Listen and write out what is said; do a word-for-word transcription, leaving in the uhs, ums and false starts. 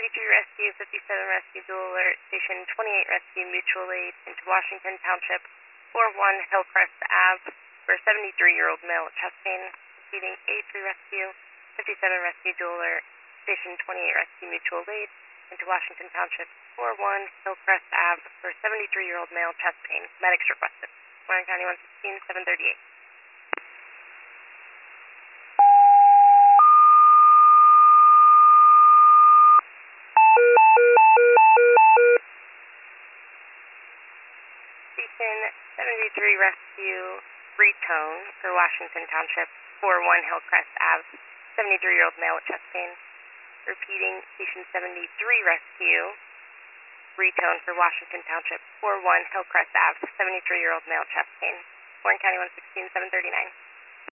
seventy-three Rescue, fifty-seven Rescue, Dual Alert, Station twenty-eight Rescue, Mutual Aid, into Washington Township, four one Hillcrest Ave, for a seventy-three-year-old male with chest pain. Repeating, eighty-three Rescue, fifty-seven Rescue, Dual Alert, Station twenty-eight Rescue, Mutual Aid, into Washington Township, four one Hillcrest Ave, for a seventy-three-year-old male chest pain. Medics requested. Warren County one sixteen, seven thirty-eight. Station seventy-three Rescue, Retone, for Washington Township, four one Hillcrest Ave, seventy-three-year-old male with chest pain. Repeating, Station seventy-three Rescue, Retone, for Washington Township, four one Hillcrest Ave, seventy-three-year-old male chest pain. Warren County one sixteen, seven thirty-nine.